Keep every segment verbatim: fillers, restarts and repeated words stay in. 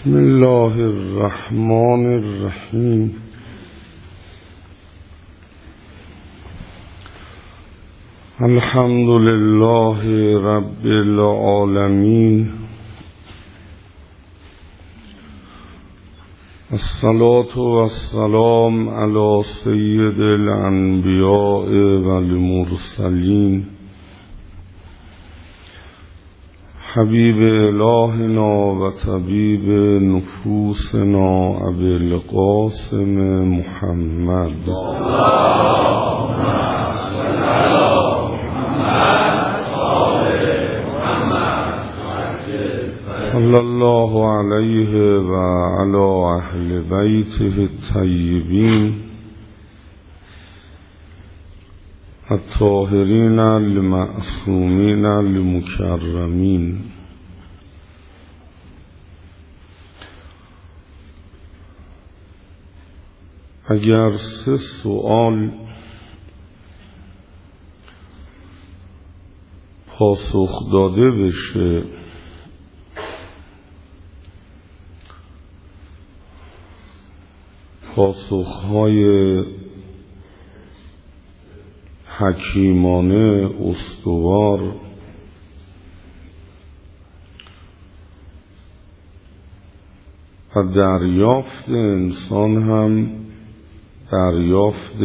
بسم الله الرحمن الرحیم. الحمد لله رب العالمین، الصلاة والسلام علی سید الانبیاء والمرسلین، حبیب الهنا و طبیب نفوسنا ابی القاسم محمد صلی الله علیه و علی اهل بیته الطیبین الطاهرین المعصومین المکرمین. اگر سه سوال پاسخ داده بشه پاسخهای حکیمانه استوار و دریافت انسان هم دریافت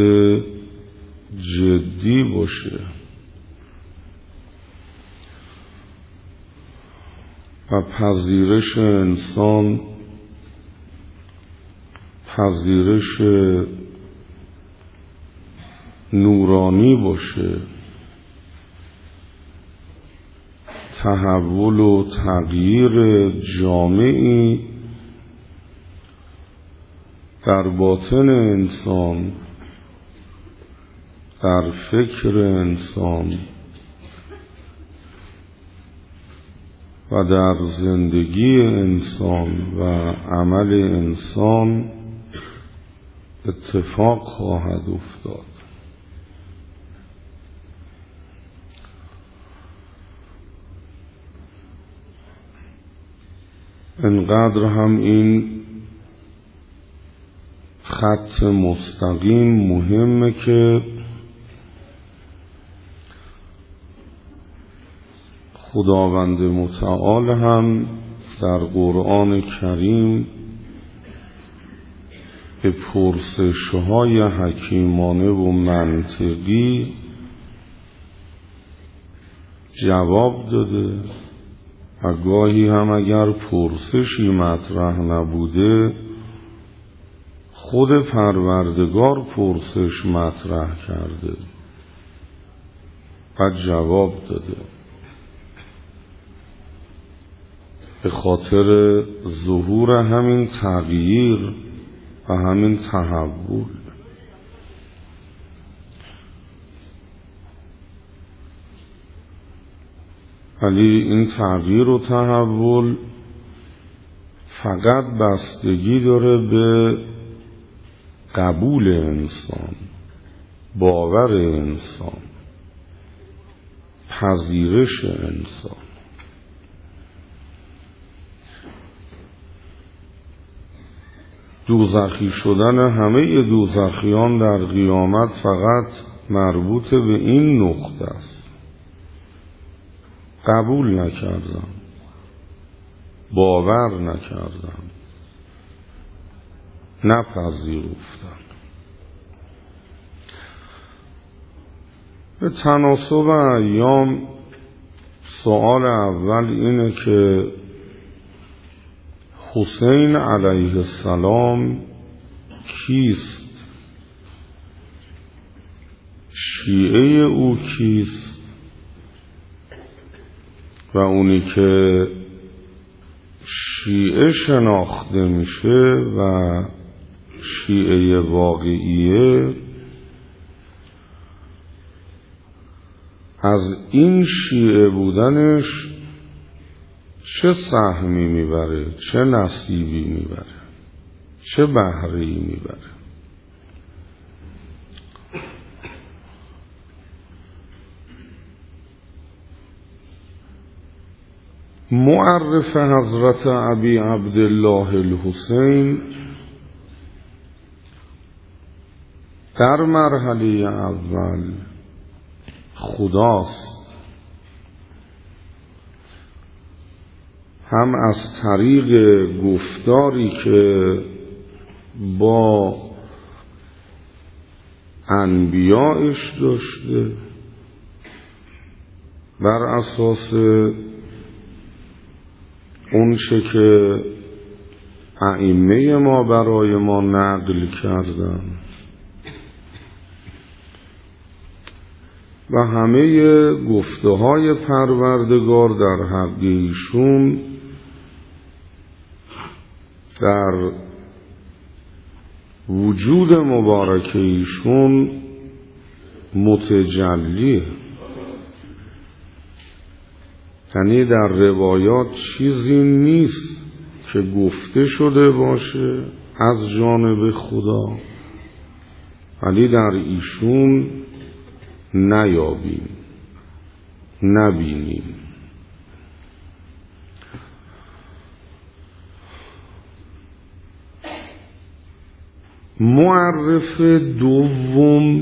جدی باشه و پذیرش انسان پذیرش نورانی باشه، تحول و تغییر جامعی در باطن انسان، در فکر انسان و در زندگی انسان و عمل انسان اتفاق خواهد افتاد. انقدر هم این خط مستقیم مهمه که خداوند متعال هم در قرآن کریم به پرسش‌های حکیمانه و منطقی جواب داده و گاهی هم اگر پرسشی مطرح نبوده خود پروردگار پرسش مطرح کرده و جواب داده، به خاطر ظهور همین تغییر و همین تحول. ولی این تغییر و تحول فقط بستگی داره به قبول انسان، باور انسان، پذیرش انسان. دوزخی شدن همه دوزخیان در قیامت فقط مربوط به این نقطه است: قبول نکردم، باور نکردم، نپذیرفتم. به تناسب ایام سوال اول اینه که حسین علیه السلام کیست؟ شیعه او کیست؟ و اونی که شیعه شناخته میشه و شیعه واقعیه از این شیعه بودنش چه سهمی میبره، چه نصیبی میبره، چه بهره‌ای میبره؟ معرف حضرت ابی عبدالله الحسین در مرحله اول خداست، هم از طریق گفتاری که با انبیایش داشته، بر اساس اون چه که ائمه ما برای ما نقل کردن و همه گفته های پروردگار در حق ایشون در وجود مبارک ایشون متجلیه. یعنی در روایات چیزی نیست که گفته شده باشه از جانب خدا ولی در ایشون نیابیم، نبینیم. معرف دوم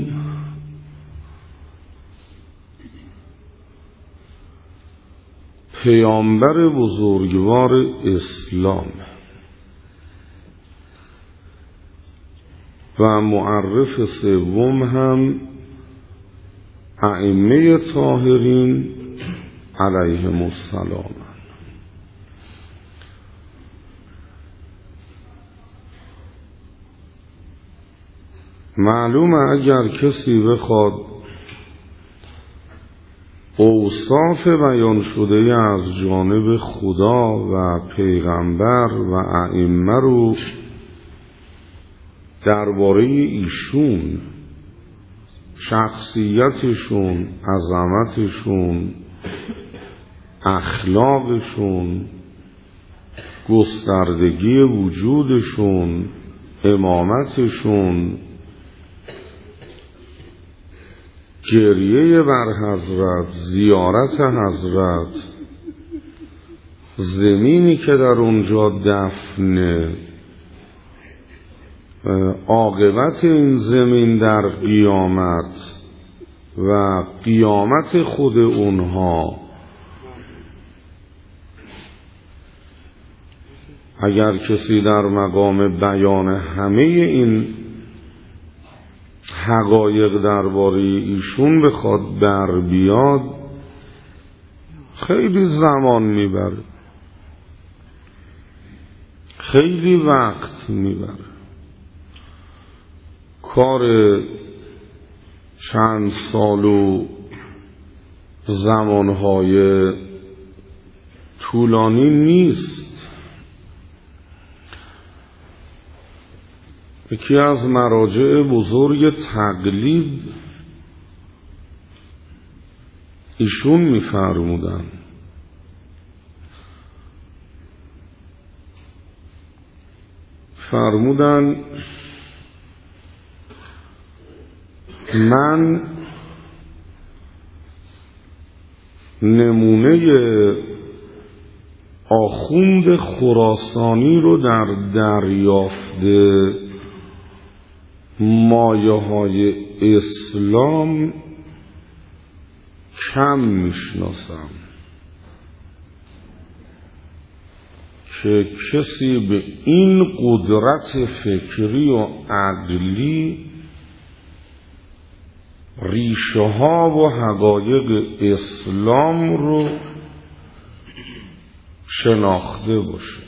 پیامبر بزرگوار اسلام و معرف سوم هم ائمه طاهرین علیهم السلام. معلومه اگر کسی بخواد اوصاف بیان شده از جانب خدا و پیغمبر و ائمه رو درباره ایشون، شخصیتشون، عظمتشون، اخلاقشون، گستردگی وجودشون، امامتشون، گریه بر حضرت، زیارت حضرت، زمینی که در اونجا دفنه، عاقبت این زمین در قیامت و قیامت خود اونها، اگر کسی در مقام بیان همه این حقایق درباره ایشون بخواد بر بیاد خیلی زمان میبره، خیلی وقت میبره. کار چند سال و زمانهای طولانی نیست. یکی از مراجع بزرگ تقلید ایشون می‌فرمودن فرمودن من نمونه آخوند خراسانی رو در دریافت مایه های اسلام کم میشناسم که کسی به این قدرت فکری و عقلی ریشه ها و حقایق اسلام رو شناخته باشه.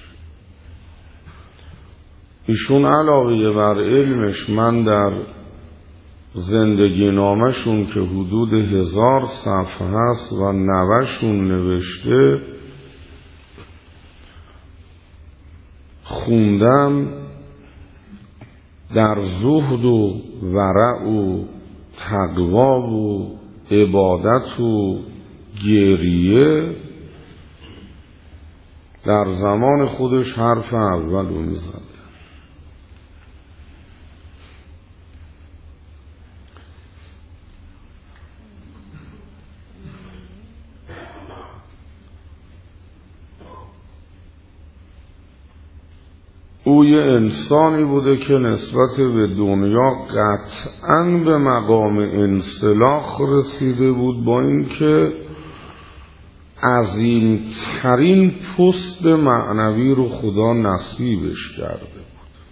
ایشون علاوه بر علمش، من در زندگی نامشون که حدود هزار صفحه هست و نوشون نوشته خوندم، در زهد و ورع و تقوا و عبادت و گریه در زمان خودش حرف اول رو میزد. او یه انسانی بوده که نسبت به دنیا قطعاً به مقام انسلاخ رسیده بود، با اینکه عظیمترین پست معنوی رو خدا نصیبش کرده بود.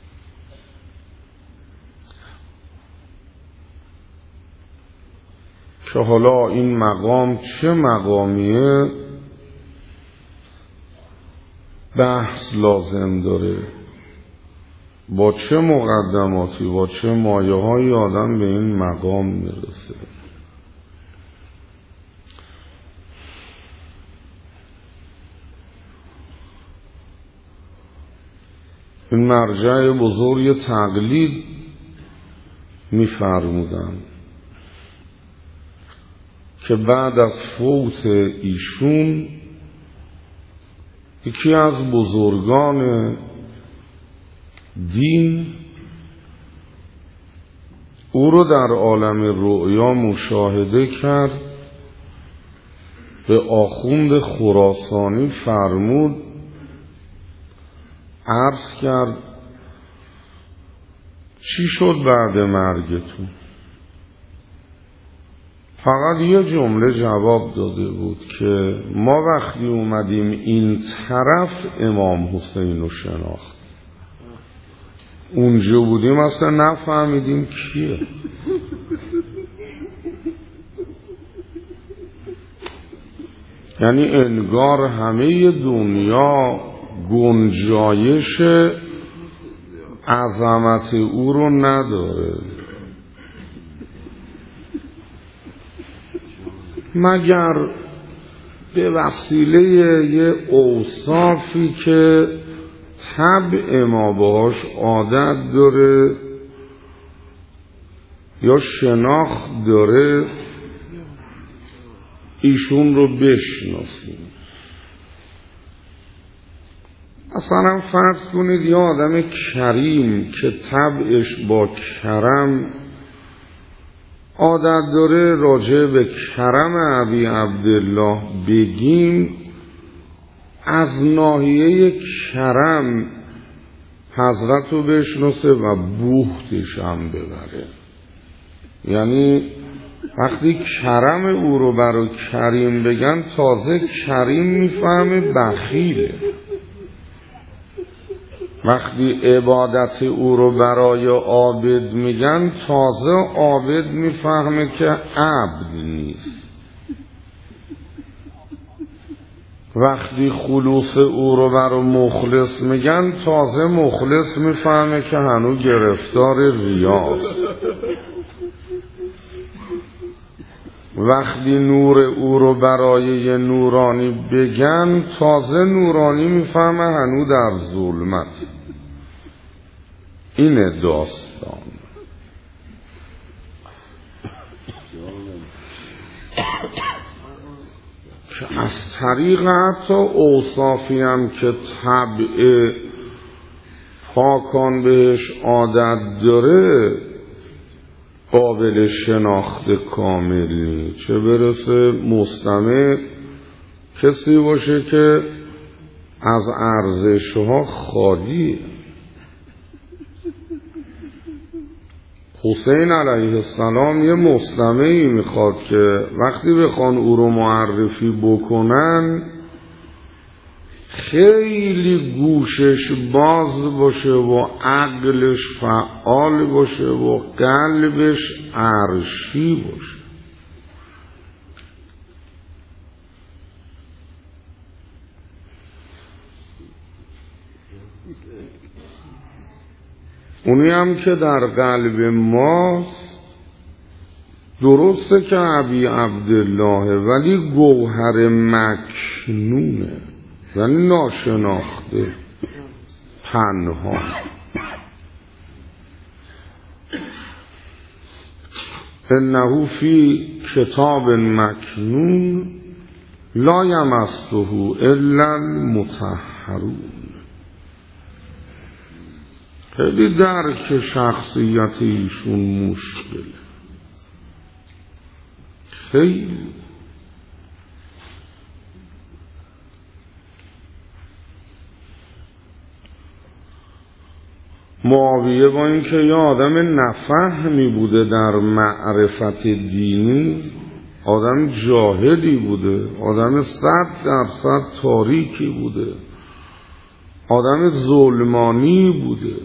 که حالا این مقام چه مقامیه بحث لازم داره، با چه مقدماتی، با چه مایه های آدم به این مقام میرسه. این مرجع بزرگ تقلید می‌فرمودند که بعد از فوت ایشون یکی از بزرگان دین او رو در عالم رؤیا مشاهده کرد، به آخوند خراسانی فرمود، عرض کرد چی شد بعد مرگتون؟ فقط یه جمله جواب داده بود که ما وقتی اومدیم این طرف امام حسین رو شناخت، اونجا بودیم اصلا نفهمیدیم کیه. یعنی انگار همه دنیا گنجایش عظمت او رو نداره، مگر به وسیله یه اوصافی که طبع ما باهاش عادت داره یا شناخت داره ایشون رو بشناسیم. اصلا فرض کنید یه آدم کریم که طبعش با کرم عادت داره راجع به کرم ابی عبدالله بگیم، از ناحیه کرم حضرت رو بشناسه و بوختش هم ببره. یعنی وقتی کرم او رو برای کریم بگن تازه کریم میفهمه بخیله، وقتی عبادت او رو برای عابد میگن تازه عابد میفهمه که عبد نیست، وقتی خلوص او رو برای مخلص میگن تازه مخلص میفهمه که هنوز گرفتار ریاست، وقتی نور او رو برای یه نورانی بگن تازه نورانی میفهمه هنوز در ظلمت. اینه داستان. که از طریق حتی اوصافی هم که طبع پاکان بهش عادت داره قابل شناخت کاملی، چه برسه مستمع کسی باشه که از ارزش‌ها خالیه. حسین علیه السلام یه مستمعی میخواد که وقتی بخوان او رو معرفی بکنن خیلی گوشش باز باشه و عقلش فعال باشه و قلبش عرشی باشه. اونی هم که در قلب ماست درسته که ابی عبدالله، ولی گوهر مکنونه، یعنی ناشناخته، پنهان. انه فی کتاب مکنون لا یمسه الا المطهرون. خیلی درک شخصیت ایشون مشکله، خیلی. معاویه با اینکه یه آدم نفهمی بوده در معرفت دینی، آدم جاهلی بوده، آدم صد درصد تاریکی بوده، آدم ظلمانی بوده،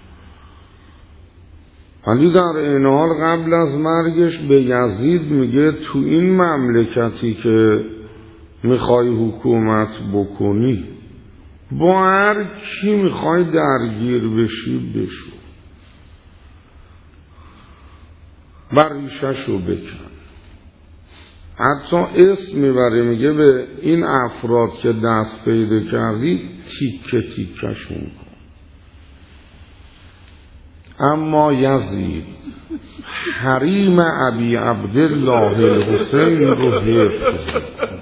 ولی در این حال قبل از مرگش به یزید میگه تو این مملکتی که میخوای حکومت بکنی با هر کی میخوای درگیر بشی بشو بر ریششو بکن. حتی اسم میبره، میگه به این افراد که دست پیدا کردی تیکه تیکشون کن. اما یزید حریم ابی عبدالله الحسین رو حفظ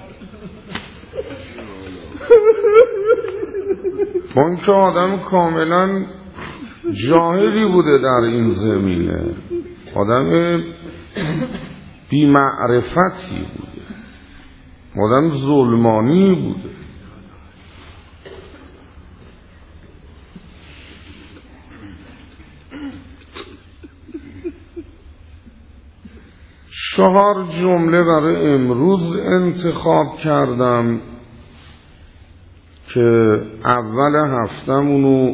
اون که آدم کاملا جاهلی بوده در این زمینه، آدم بی معرفتی بوده، آدم ظلمانی بوده. چهار جمله برای امروز انتخاب کردم که اول هفتمونو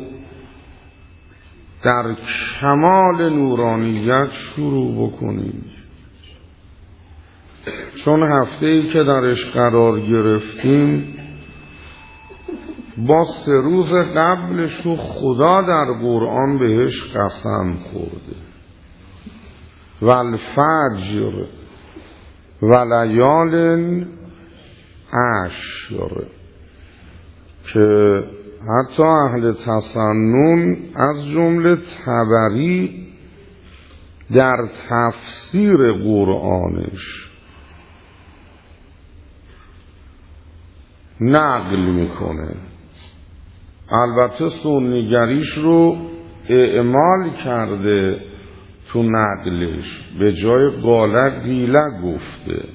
در کمال نورانیت شروع بکنیم، چون هفته‌ای که درش قرار گرفتیم با سه روز قبلشو خدا در قرآن بهش قسم خورده، والفجر ولیال عشر، که حتی اهل تسنن از جمله طبری در تفسیر قرآنش نقل میکنه، البته سنیگریش رو اعمال کرده تو نقلش، به جای قاله قیله گفته،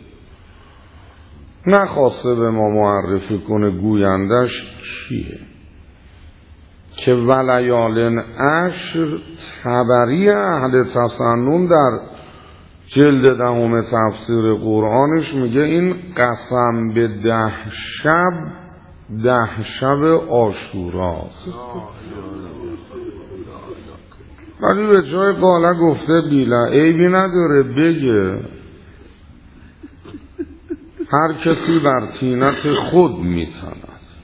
نخواسته به ما معرفی کنه گویندش کیه. که ولیال عشر طبری اهل تسنن در جلد دهم تفسیر قرآنش میگه این قسم به ده شب ده شب عاشوراست، ولی به جای قاله گفته بیله، عیبی نداره بگه، هر کسی بر طینت خود میتند،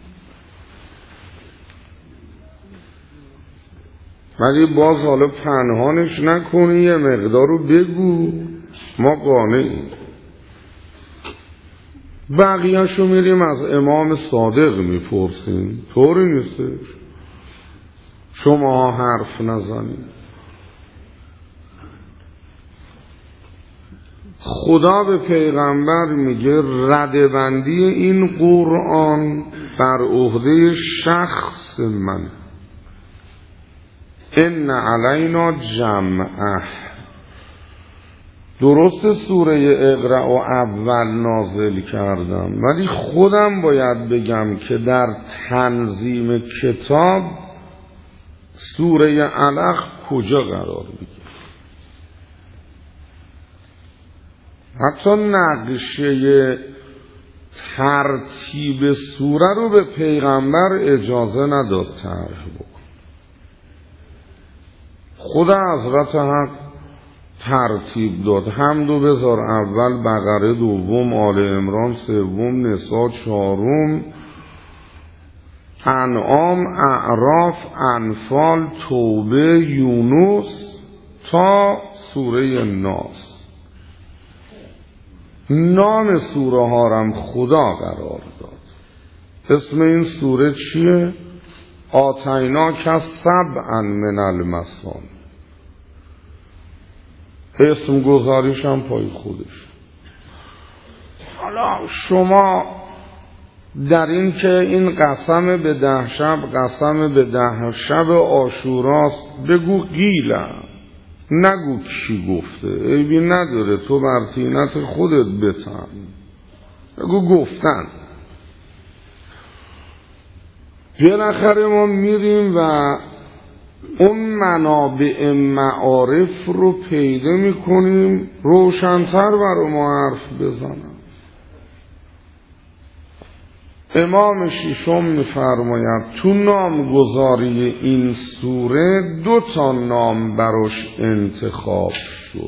ولی باز حالا پنهانش نکنی، یه مقدار رو بگو، ما قانعیم. بقیه‌شو میریم از امام صادق میپرسیم، طوری نیستش شما حرف نزنید. خدا به پیغمبر میگه ردبندی این قرآن بر عهده شخص من، ان علینا جمعه. درست سوره اقرأ و اول نازل کردم، ولی خودم باید بگم که در تنظیم کتاب سوره علق کجا قرار میگیره. حتی نقشه ترتیب سوره رو به پیغمبر اجازه نداد طرح بکن، خدا حضرت حق ترتیب داد، حمدو بذار اول، بقره دوم، آل عمران سوم، نساء چهارم، انعام، اعراف، انفال، توبه، یونس تا سوره ناس. نام سوره ها رم خدا قرار داد. اسم این سوره چیه؟ آتینا که سبعا من المثانی. اسم گذاریش هم پای خودش. حالا شما در این که این قسم به ده شب قسم به ده شب عاشوراست بگو قیله، نگو کی گفته، عیبی نداره، تو بر طینت خودت بتن، بگو گفتن. بالاخره ما میریم و اون منابع معارف رو پیدا میکنیم روشن‌تر برای ما حرف بزنم. امام ششم میفرماید تو نامگذاری این سوره دو تا نام براش انتخاب شد،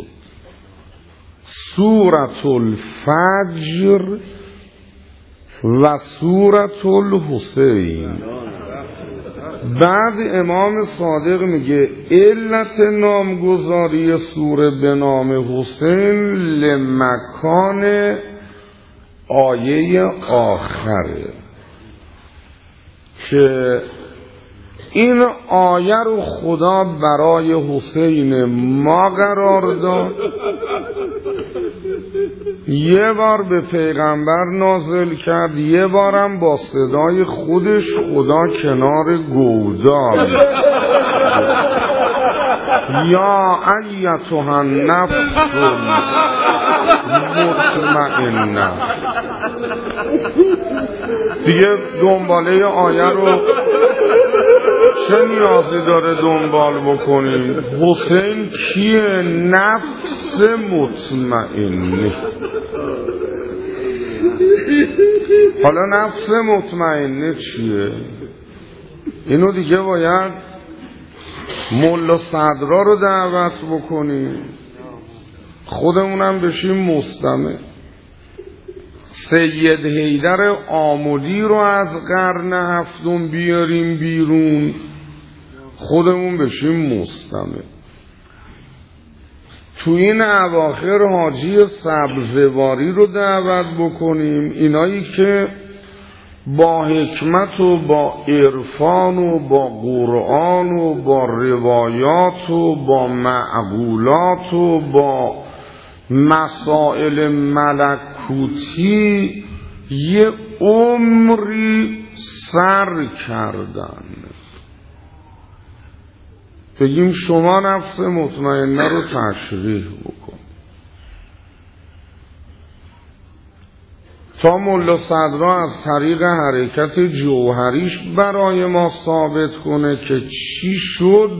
سورة الفجر و سورة الحسین. بعد امام صادق میگه علت نامگذاری سوره به نام حسین لمکان آیه آخره که این آیه رو خدا برای حسین ما قرار داد، یه بار به پیغمبر نازل کرد، یه بارم با صدای خودش خدا کنار گودال یا ایتها النفس مطمئنه. دیگه دنباله آیه رو چه نیازی داره دنبال بکنی؟ حسین کیه؟ نفس مطمئنه. حالا نفس مطمئنه چیه؟ اینو دیگه باید ملا صدرا رو دعوت بکنیم، خودمونم بشیم مستمع. سید حیدر آمودی رو از قرن هفتم بیاریم بیرون، خودمون بشیم مستمع. تو این اواخر حاجی سبزواری رو دعوت بکنیم، اینایی که با حکمت و با عرفان و با قرآن و با روایات و با معقولات و با مسائل ملکوتی یه عمری سر کردن، بگیم شما نفس مطمئنه رو تشریح بکن تا ملا صدرا از طریق حرکت جوهریش برای ما ثابت کنه که چی شد،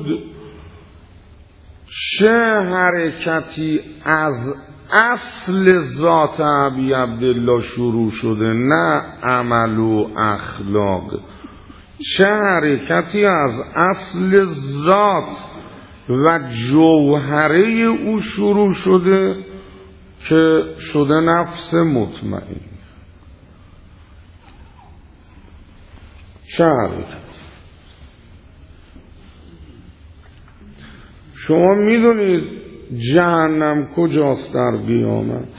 چه حرکتی از اصل ذات ابی عبدالله شروع شده، نه عمل و اخلاق، چه حرکتی از اصل ذات و جوهره او شروع شده که شده نفس مطمئن. چه حرکت؟ شما میدونید جهنم کجاست در قیامت؟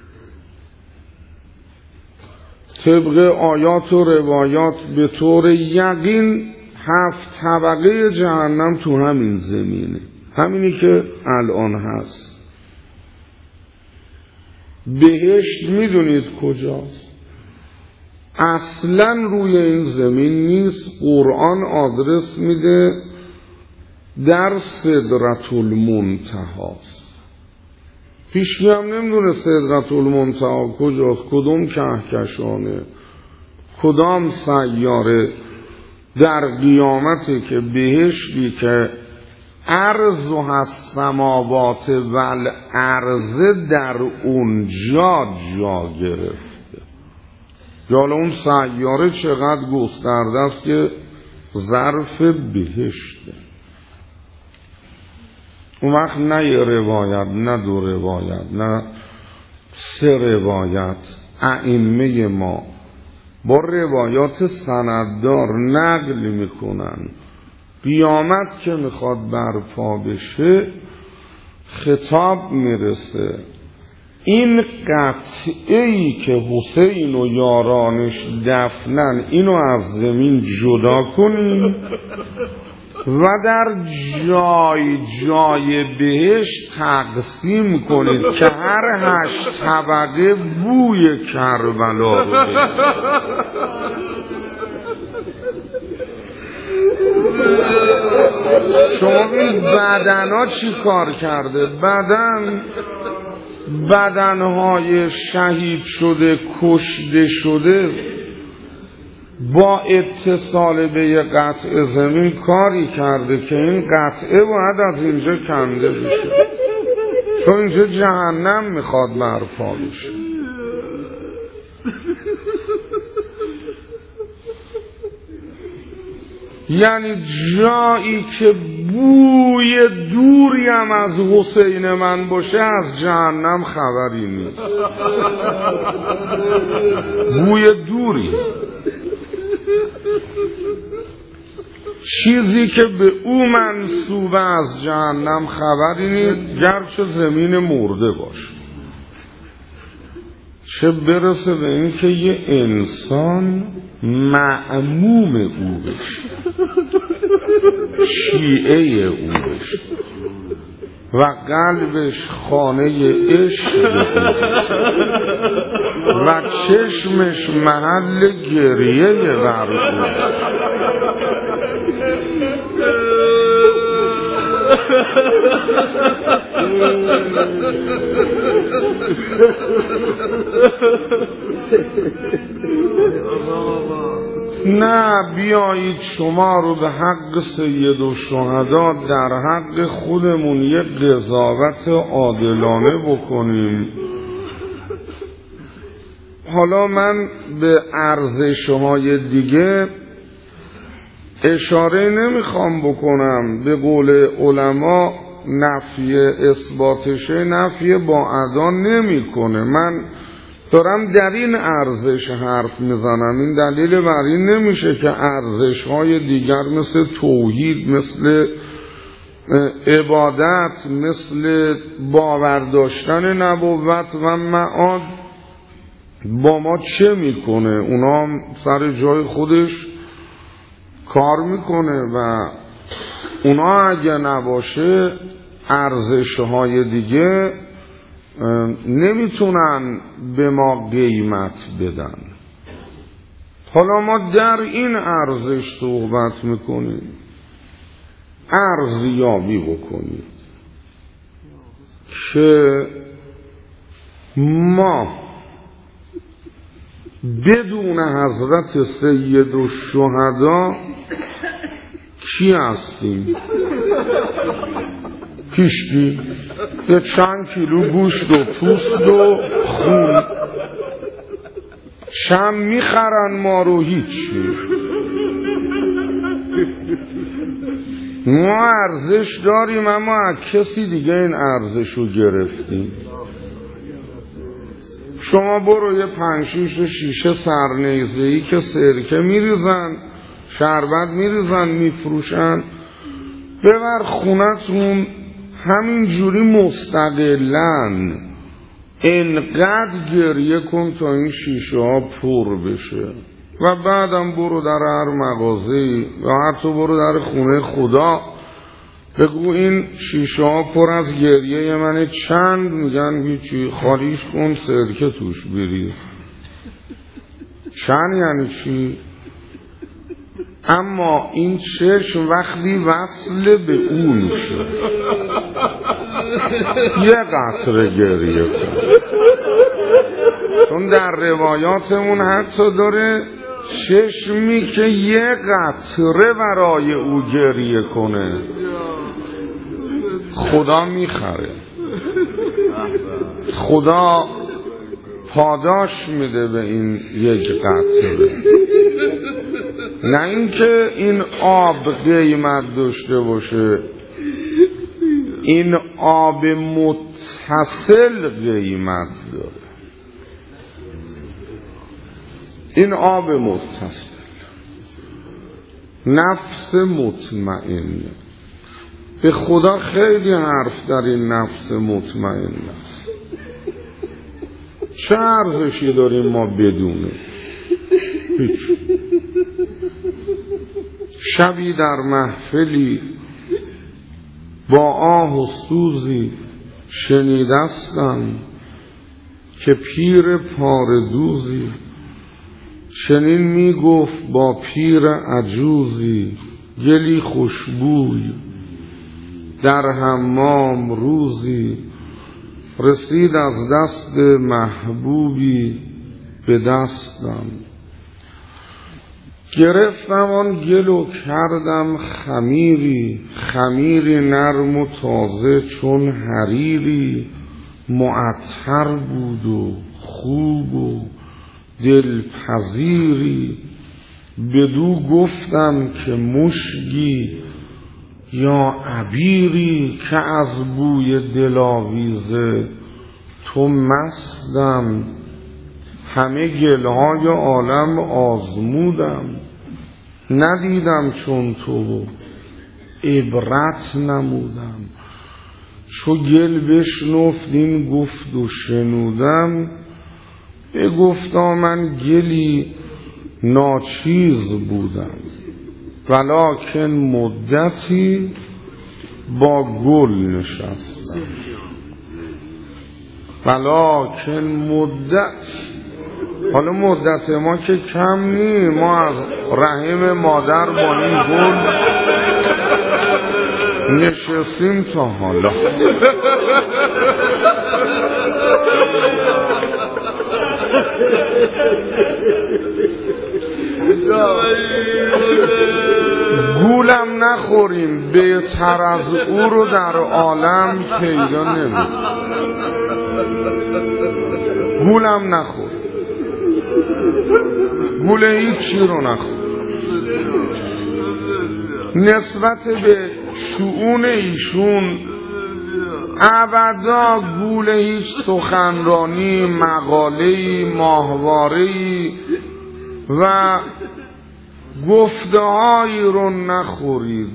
طبق آیات و روایات به طور یقین هفت طبقه جهنم تو همین زمینه، همینی که الان هست. بهشت میدونید کجاست؟ اصلا روی این زمین نیست. قرآن آدرس میده در سدرة المنتهی. پیشکی هم نمیدونه سدرة المنتهی کجاست، کدوم کهکشانه، کدام سیاره در قیامته که بهشتی که عرض و السماوات و الارض در اونجا جا گرفته. حالا اون سیاره چقدر گسترده است که ظرف بهشته. اون وقت نه یه روایت، نه دو روایت، نه سه روایت، ائمه ما با روایات سنددار نقل میکنن قیامت که میخواد برپا بشه خطاب میرسه این قطعه‌ای که حسین و یارانش دفنن اینو از زمین جدا کنیم و در جای جای بهش تقسیم کنید که هر هشت طبقه بوی کربلا رو بگیرد. شما ببینید بدنها چی کار کرده. بدن بدنهای شهید شده، کشته شده با اتصال به یه قطعه زمین کاری کرده که این قطعه باید از اینجا کنده بشه، چون اینجا جهنم میخواد برپا بشه. یعنی جایی که بوی دوری هم از حسین من باشه از جهنم خبری نیست. بوی دوری، چیزی که به او منسوب از جهنم خبری نیست، گرچه زمین مرده باشه. چه برسه به این که یه انسان معموم او بشه، شیعه او بشه و قلبش خانه عشق و چشمش محل گریه بر او. نه بیایید شما رو به حق سید الشهدا در حق خودمون یک قضاوت عادلانه بکنیم. حالا من به ارزش‌های دیگه اشاره نمیخوام بکنم. به قول علما نفی اثباتشه نفی با ادا نمیکنه. من دارم در این ارزش حرف میزنم. این دلیل بر این نمیشه که ارزش‌های دیگر مثل توحید، مثل عبادت، مثل باور داشتن نبوت و معاد با ما چه میکنه. اونا هم سر جای خودش کار میکنه و اونا اگه نباشه ارزش‌های دیگه نمیتونن به ما قیمت بدن. حالا ما در این ارزش صحبت میکنیم، ارزیابی بکنیم که ما بدون حضرت سید الشهدا کی هستیم؟ هیچکی. یه چند کیلو گوشت و پوست و خون. شم میخرن ما رو هیچی. ما ارزش داریم اما از کسی دیگه این ارزش رو گرفتیم. شما برو یه پنج شیش شیشه سرنیزه‌ای که سرکه میریزن، شربت میریزن، میفروشن، ببر خونتون همین جوری مستقلن انقدر گریه کن تا این شیشه ها پر بشه و بعدم برو در هر مغازه‌ای و حتی برو در خونه خدا بگو این شیشه ها پر از گریه منه چند؟ میگن هیچی، خالیش کن سرکه توش بری. چند یعنی چی؟ اما این چشم وقتی وصل به اون میشه یه قطره گریه کن. چون در روایاتمون حتی داره چشمی که یه قطره برای او گریه کنه خدا میخره، خدا پاداش میده به این یک قطره. نه اینکه این آب قیمت داشته باشه، این آب متصل قیمت داره. این آب متصل، نفس مطمئنه. به خدا خیلی حرف در این نفس مطمئن است. چه ارزشی داریم ما بدونه؟ هیچ. شبی در محفلی با آه و سوزی شنیدستم که پیر پاردوزی چنین می گفت با پیر عجوزی گلی خوشبوی در حمام روزی رسید از دست محبوبی به دستم. گرفتم آن گل و کردم خمیری، خمیری نرم و تازه چون حریری، معطر بود و خوب و دلپذیری. بدو گفتم که مشگی یا عبیری، که از بوی دلاویزه تو مستم. همه گلهای عالم آزمودم، ندیدم چون تو عبرت نمودم. چو گل بشنفت این گفت و شنودم، بگفتا من گلی ناچیز بودم. ولکن مدتی با گل نشستم. ولکن مدت، حالا مدت ما که کم نی، ما از رحم مادر با این گل نشستیم تا حالا. گولم نخوریم، بهتر از او رو در عالم پیدا نمید. گولم نخوریم، گول هیچی رو نخور. نسبت به شؤون ایشون ابدا گول هیچ سخنرانی، مقاله‌ای، ماهواره‌ای و گفته‌هایی رو نخورید.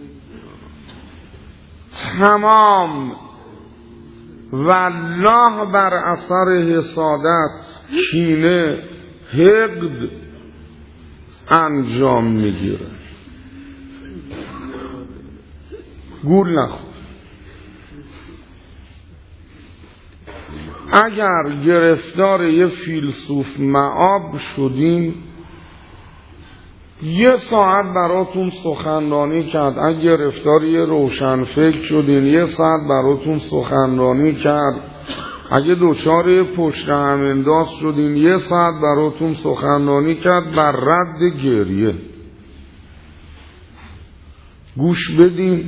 تمام والله بر اثر حسادت، کینه، حقد انجام میگیره. گول نخور. اگر گرفتار یه فیلسوف معاب شدین، یه ساعت براتون سخنرانی کرد. اگر گرفتار یه روشنفکر شدین، یه ساعت براتون سخنرانی کرد. اگه دوچار پشت هم انداز شدین، یه ساعت براتون سخنرانی کرد بر رد گریه. گوش بدین،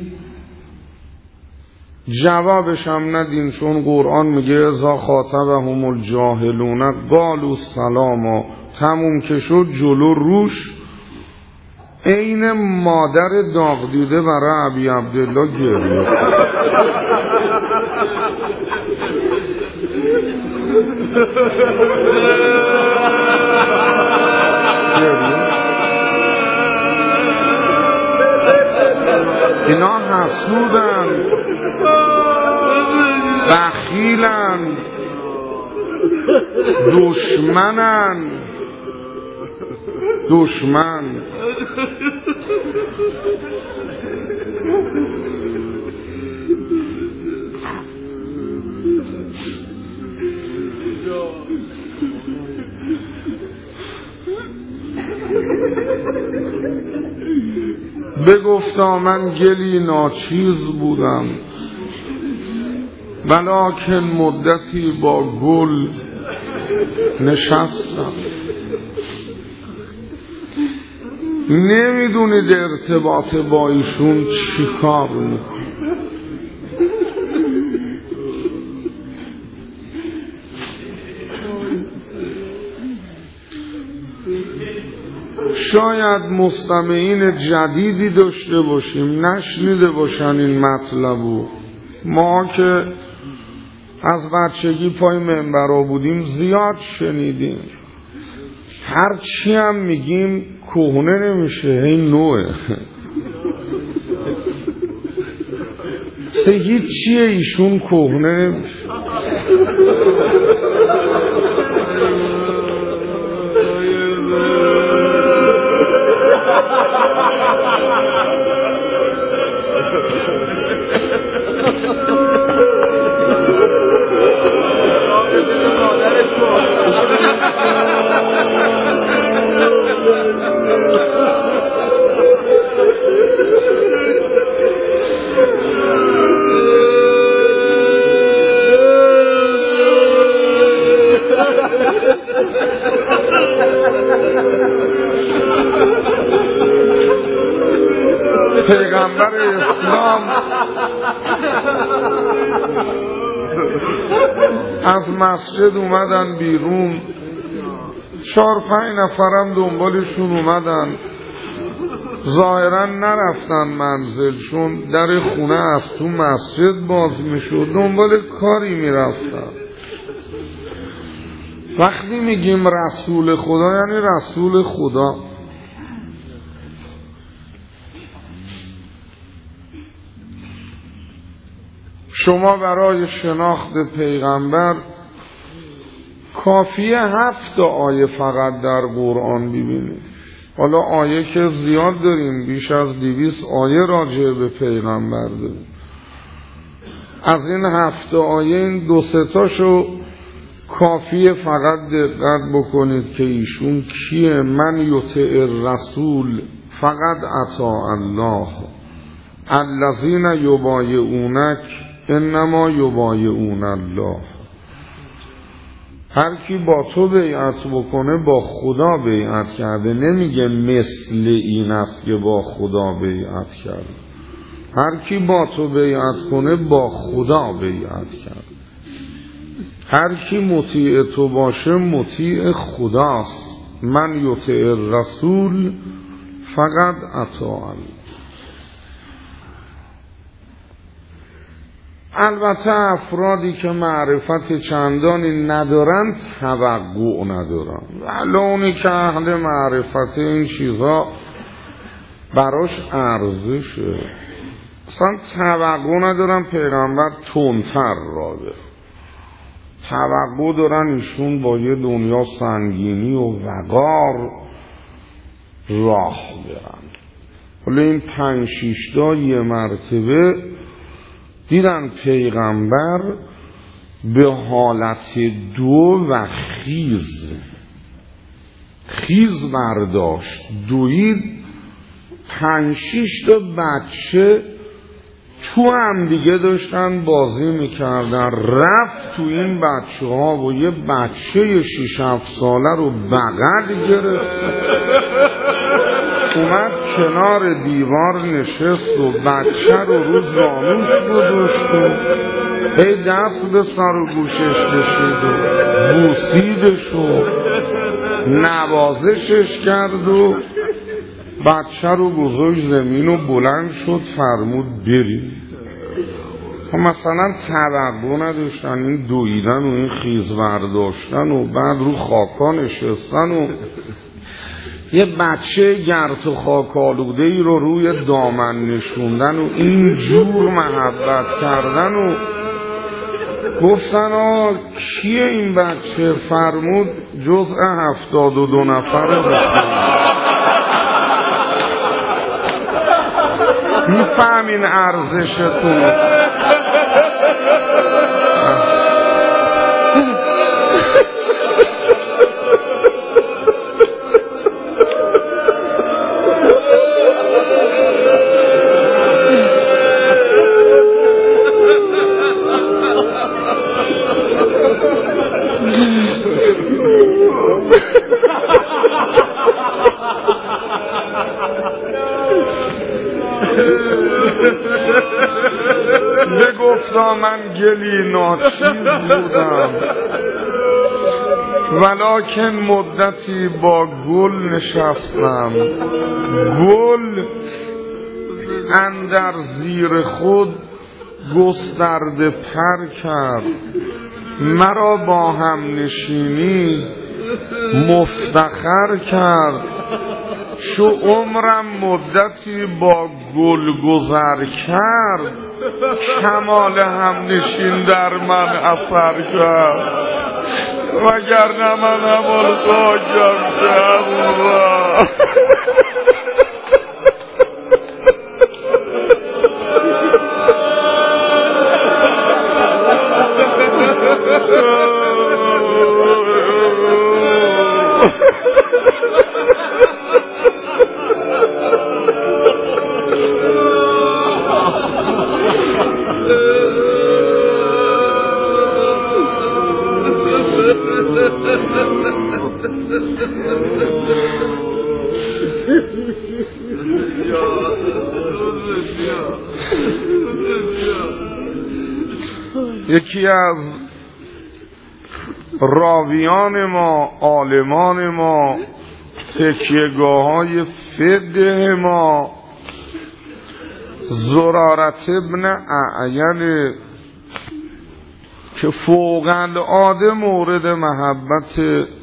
جوابش هم ندین، چون قرآن میگه اذا خاطبهم الجاهلون قالوا سلاما. تموم که شد جلو روش عین مادر داغ دیده برای ابی عبدالله گریه. اینا حسودن، بخیلن، دشمنن. دشمن بگفتا من گلی ناچیز بودم، ولکن مدتی با گل نشستم. نمیدونید ارتباط با ایشون چی کار میکنه. شاید مستمعین جدیدی داشته باشیم نشنیده باشن این مطلبو. ما که از بچگی پای منبرها بودیم زیاد شنیدیم. هر چی هم میگیم کهنه نمیشه، این نوعه. سه هیچ چیه ایشون کهنه نمیشه. پیغمبر اسلام از مسجد اومدن بیرون، چهار پنج نفرم دنبالشون اومدن، ظاهرا نرفتن منزلشون، در خونه از تو مسجد باز میشد، دنبال کاری میرفتن. وقتی میگیم رسول خدا یعنی رسول خدا. شما برای شناخت پیغمبر کافیه هفت آیه فقط در قرآن ببینید. حالا آیه که زیاد داریم، بیش از دویست آیه راجع به پیغمبر داریم. از این هفت آیه این دو سه تاشو کافیه فقط دقت بکنید که ایشون کیه. من یطع الرسول فقط اطاع الله، الذین یبایعونک انما یبایعون الله. هر کی با تو بیعت بکنه با خدا بیعت کرده. نمیگه مثل این است که با خدا بیعت کرده. هر کی با تو بیعت کنه با خدا بیعت کرده. هر کی مطیع تو باشه مطیع خداست. من یطع الرسول فقط اطاع الله. البته افرادی که معرفت چندانی ندارن توقع ندارن، ولی اونی که اهل معرفت این چیزا براش ارزشه. اصلا توقع ندارن پیغمبر تندتر راه بره، توقع دارن ایشون با یه دنیا سنگینی و وقار راه برن. ولی این پنج شیشتا یه مرتبه دیدن پیغمبر به حالت دو و خیز خیز برداشت، دوید. پنج شیش تا بچه تو هم دیگه داشتن بازی میکردن. رفت تو این بچه ها و یه بچه شیش هفت ساله رو بغل گرفت، اومد کنار دیوار نشست و بچه رو رو زانوش گذاشت و هی دست به سر و گوشش کشید و بوسیدش و نوازشش کرد و بچه رو گذاشت زمین و بلند شد فرمود بریم. مثلا توقع نداشتن این دویدن و این خیز برداشتن و بعد رو خاکا نشستن و یه بچه گرد و خاک آلوده ای رو روی دامن نشوندن و این جور محبت کردن و گفتن آه کیه این بچه؟ فرمود جزء هفتاد و دو نفره بخون. میفهمین ارزشتون. بگفتا من گلی ناچیز بودم ولکن مدتی با گل نشستم، گل اندر زیر خود گسترده پر کرد، مرا با هم نشینی مفتخر کرد، شو عمرم مدتی با گل گذر کرد، کمال هم نشین در من اثر کرد، وگرنه من هم خاکم کرد. یکی از راویان ما، عالمان ما، تکیهگاه های فقه ما، زرارت ابن اعین که فوق العاده مورد محبت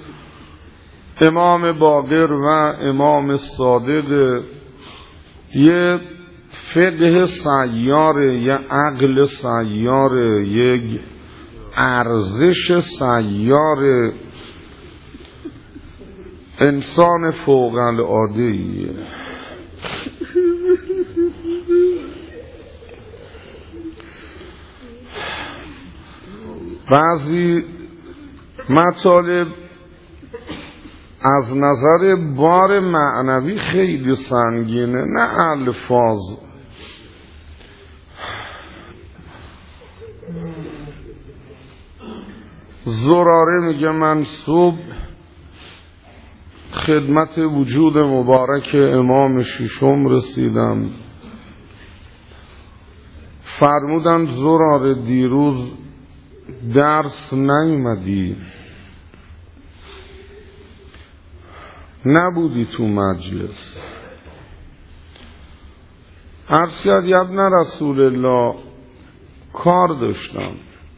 امام باقر و امام صادق، یه فقه سیاره، یه عقل سیاره، یک ارزش سیاره، انسان فوق العاده‌ایه. بعضی مطالب از نظر بار معنوی خیلی سنگینه، نه الفاظ. زراره میگه من صبح خدمت وجود مبارک امام ششم رسیدم، فرمودن زراره دیروز درس نیومدی، نبودی تو مجلس. عرض کرد ابن رسول الله کار داشتم.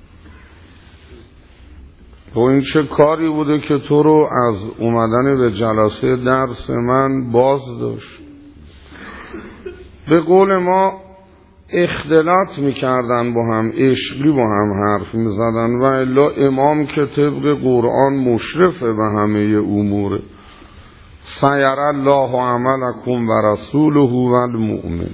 و این چه کاری بوده که تو رو از اومدن به جلسه درس من باز داشت؟ به قول ما اختلاط میکردن با هم، عشقی با هم حرف میزدن، و الا امام که طبق قرآن مشرفه به همه امور. سیر الله عملکم و رسوله و المؤمن.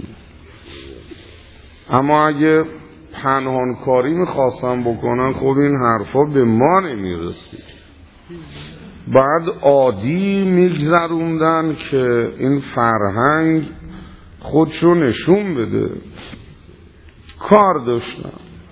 اما اگه پنهان کاری میخواستم بکنن، خب این حرفا به ما نمیرسید. بعد عادی میگذروندن که این فرهنگ خودشو نشون بده. کار داشتم.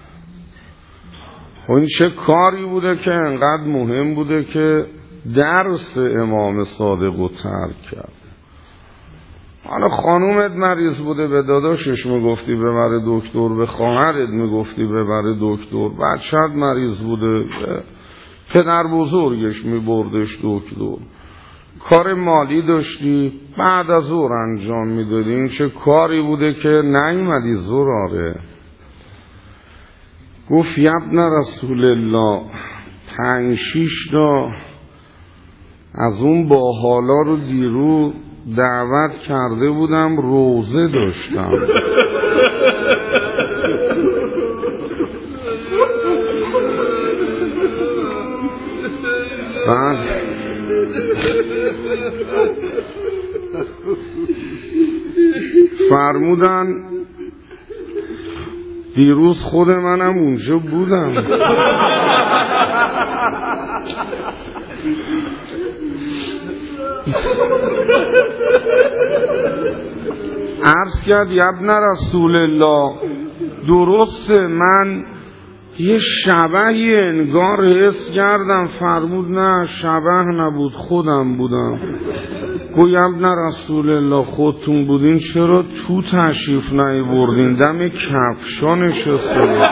و این چه کاری بوده که انقدر مهم بوده که درس امام صادق رو ترک کرد. حالا خانومت مریض بوده، به داداشش میگفتی ببره دکتر، به خواهرت میگفتی ببره دکتر، بچه‌ت مریض بوده، پدر بزرگش میبردش دکتر، کار مالی داشتی بعد از ظهر انجام میدادی. این چه کاری بوده که نیومدی زراره؟ گفت ابن رسول الله پنج شیش تا از اون با حالا رو دیرو دعوت کرده بودم، روزه داشتم. بعد فرمودن دیروز خود منم اونجا بودم. عرض کرد ابن رسول الله درسته، من یه شبهی انگار حس کردم. فرمود نه شبه نبود، خودم بودم. گوی ابن رسول الله خودتون بودین، چرا تو تشریف نیاوردین؟ دم کفشا نشسته بود.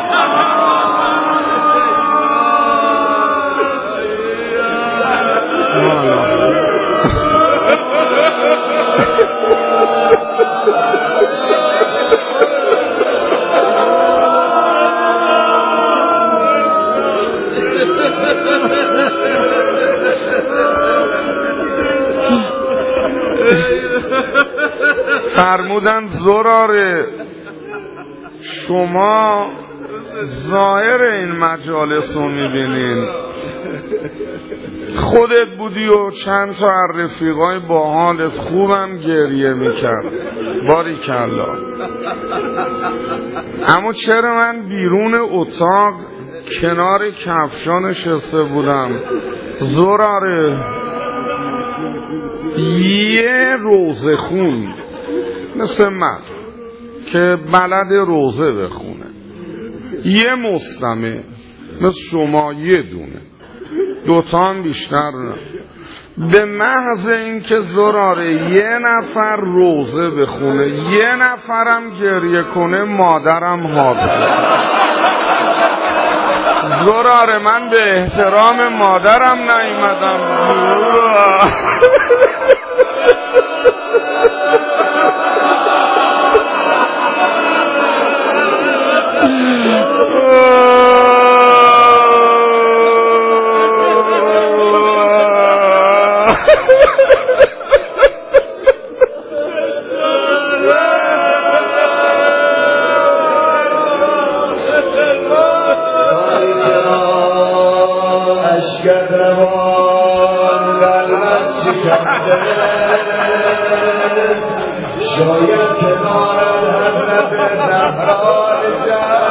فرمودن زراره شما ظاهر این مجالس رو میبینین، خودت بودی و چند تا از رفیقای باحالت خوبم گریه میکرد، باریکلا. اما چرا من بیرون اتاق کنار کفشا نشسته بودم؟ زراره یه روزه خون مثل من که بلد روزه بخونه، یه مستمع مثل شما یه دونه، دوتا هم بیشتر نه، به محض اینکه زراره یه نفر روزه بخونه یه نفرم گریه کنه مادرم حاضر. زراره من به احترام مادرم نیومدم. شاید کنار حضرت زهرا